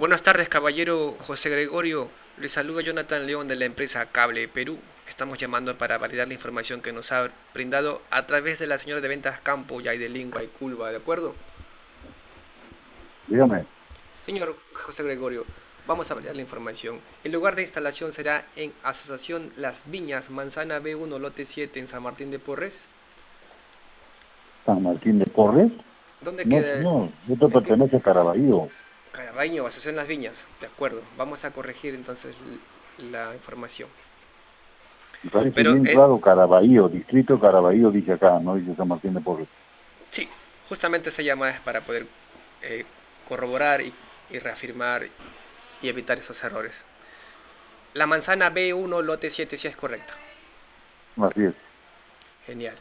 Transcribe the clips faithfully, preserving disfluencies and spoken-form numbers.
Buenas tardes, caballero José Gregorio. Le saluda Jonathan León de la empresa Cable Perú. Estamos llamando para validar la información que nos ha brindado a través de la señora de ventas Campo y de Lingua y Culva, ¿de acuerdo? Dígame. Señor José Gregorio, vamos a validar la información. El lugar de instalación será en Asociación Las Viñas, Manzana B uno, lote siete, en San Martín de Porres. San Martín de Porres. ¿Dónde No, queda? señor. Esto ¿En qué? pertenece a Caraballo. Carabaño, Asociación Las Viñas. De acuerdo, vamos a corregir entonces la información. Me parece Pero bien eh, claro Caraballo. Distrito Caraballo dice acá, no dice San Martín de Porres. Sí, justamente esa llamada es para poder eh, corroborar y, y reafirmar y evitar esos errores. La manzana B uno, lote siete, sí es correcta. Así es. Genial.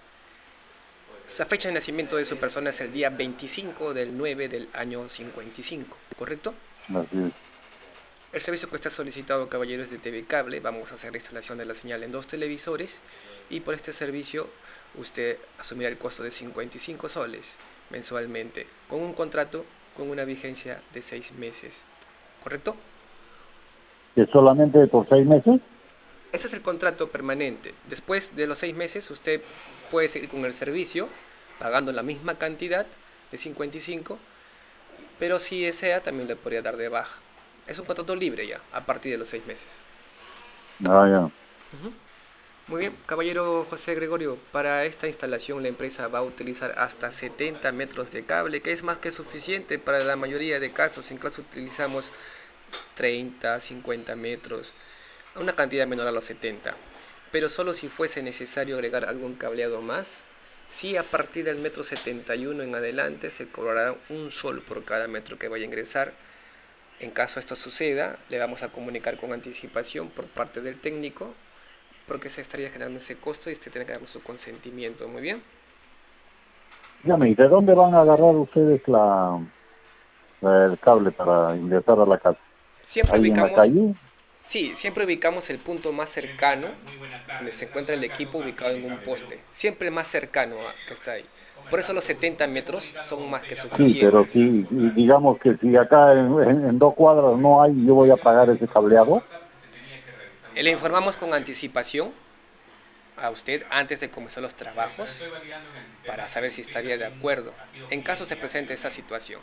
La fecha de nacimiento de su persona es el día veinticinco del nueve del año cincuenta y cinco, ¿correcto? Así es. El servicio que está solicitado, caballeros, de T V Cable. Vamos a hacer la instalación de la señal en dos televisores y por este servicio usted asumirá el costo de cincuenta y cinco soles mensualmente con un contrato con una vigencia de seis meses, ¿correcto? ¿Que solamente por seis meses? Ese es el contrato permanente. Después de los seis meses usted puede seguir con el servicio pagando la misma cantidad de cincuenta y cinco, pero si desea también le podría dar de baja. Es un contrato libre ya a partir de los seis meses. Ah, ya. Muy bien, caballero José Gregorio, para esta instalación la empresa va a utilizar hasta setenta metros de cable, que es más que suficiente para la mayoría de casos. Incluso utilizamos treinta, cincuenta metros, una cantidad menor a los setenta. Pero solo si fuese necesario agregar algún cableado más, sí, a partir del metro setenta y uno en adelante se cobrará un sol por cada metro que vaya a ingresar. En caso esto suceda, le vamos a comunicar con anticipación por parte del técnico porque se estaría generando ese costo y usted tiene que darnos su consentimiento. Muy bien. Dígame, ¿y de dónde van a agarrar ustedes la, la- el cable para ingresar a la casa? Siempre ¿Ahí en la ubicamos, calle? sí, siempre ubicamos el punto más cercano donde se encuentra el equipo ubicado en un poste. Siempre el más cercano a, que está ahí. Por eso los setenta metros son más que Sí, pero suficientes. sí, y digamos que si acá en, en- en dos cuadras no hay, yo voy a pagar ese cableado. Le informamos con anticipación a usted antes de comenzar los trabajos para saber si estaría de acuerdo en caso se presente esa situación.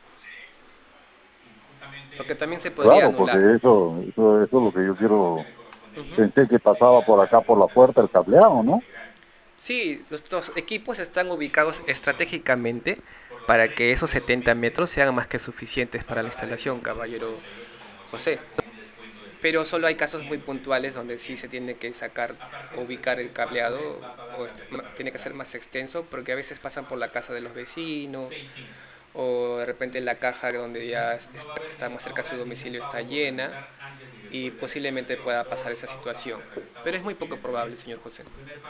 Porque también se podría Claro, porque anular. eso, eso, eso es lo que yo quiero. Ujú. Pensé que pasaba por acá por la puerta el cableado, ¿no? Sí, nuestros equipos están ubicados estratégicamente para que esos setenta metros sean más que suficientes para la instalación, caballero José. Pero solo hay casos muy puntuales donde sí se tiene que sacar o ubicar el cableado o tiene que ser más extenso porque a veces pasan por la casa de los vecinos o de repente la caja donde ya está más cerca de su domicilio está llena y posiblemente pueda pasar esa situación. Pero es muy poco probable, señor José.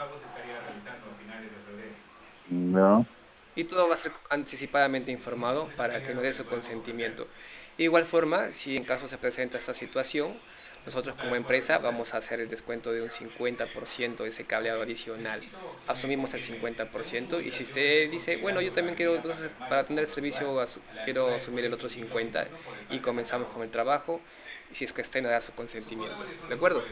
No. Y todo va a ser anticipadamente informado para que nos dé su consentimiento. De igual forma, si en caso se presenta esta situación, nosotros como empresa vamos a hacer el descuento de un cincuenta por ciento de ese cableado adicional. Asumimos el cincuenta por ciento y si usted dice, bueno, yo también quiero, entonces para tener el servicio, quiero asumir el otro cincuenta por ciento y comenzamos con el trabajo, y si es que usted no da su consentimiento. ¿De acuerdo?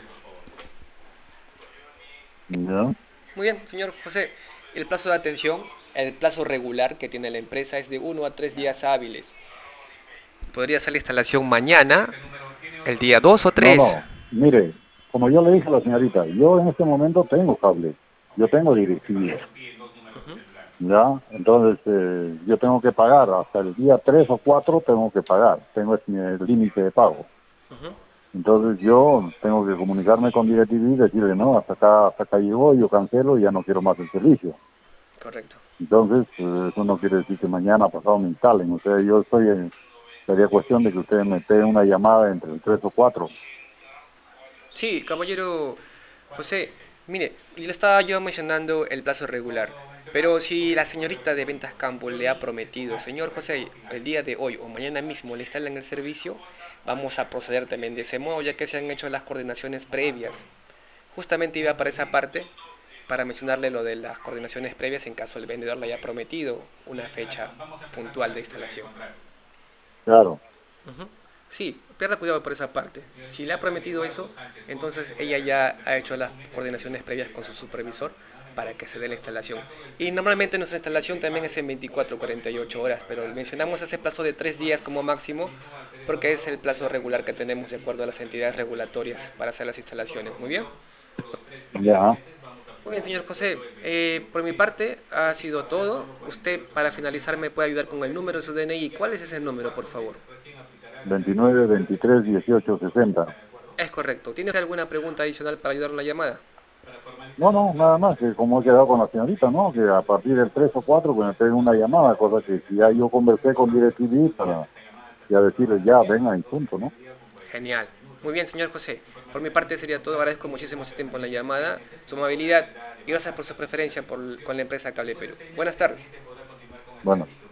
No. Muy bien, señor José. El plazo de atención, el plazo regular que tiene la empresa es de uno a tres días hábiles. Podría hacer la instalación mañana, el día dos o No, tres. no. Mire, como yo le dije a la señorita, yo en este momento tengo cable, yo tengo directividad, ¿ya? Entonces, eh, yo tengo que pagar, hasta el día tres o cuatro tengo que pagar, tengo ese el límite de pago. Entonces yo tengo que comunicarme con DirecTV y decirle, no, hasta acá, hasta acá llegó, yo cancelo y ya no quiero más el servicio. Correcto. Entonces, eh, eso no quiere decir que mañana pasado me instalen. O sea, yo estoy en, sería cuestión de que ustedes me peguen una llamada entre el tres o cuatro. Sí, caballero José, mire, le estaba yo mencionando el plazo regular, pero si la señorita de Ventas Campo le ha prometido, señor José, el día de hoy o mañana mismo le instalan el servicio, vamos a proceder también de ese modo, ya que se han hecho las coordinaciones previas. Justamente iba para esa parte, para mencionarle lo de las coordinaciones previas en caso el vendedor le haya prometido una fecha puntual de instalación. Claro. sí, pierda cuidado por esa parte. Si le ha prometido eso, entonces ella ya ha hecho las coordinaciones previas con su supervisor para que se dé la instalación. Y normalmente nuestra instalación también es en veinticuatro o cuarenta y ocho horas, pero mencionamos ese plazo de tres días como máximo porque es el plazo regular que tenemos de acuerdo a las entidades regulatorias para hacer las instalaciones. Muy bien. Ya, Muy bien, señor José. Eh, por mi parte ha sido todo. Usted, para finalizar, me puede ayudar con el número de su D N I. ¿Cuál es ese número, por favor? veintinueve, veintitrés, dieciocho, sesenta. Es correcto. ¿Tiene alguna pregunta adicional para ayudar en la llamada? No, no, nada más, que como he quedado con la señorita, ¿no? Que a partir del tres o cuatro pues me peguen una llamada, cosa que si ya yo conversé con DirecTV para ya decirles ya, venga y punto, ¿no? Genial. Muy bien, señor José. Por mi parte sería todo. Agradezco muchísimo su tiempo en la llamada, su amabilidad y gracias por su preferencia por, con la empresa Cable Perú. Buenas tardes. Bueno.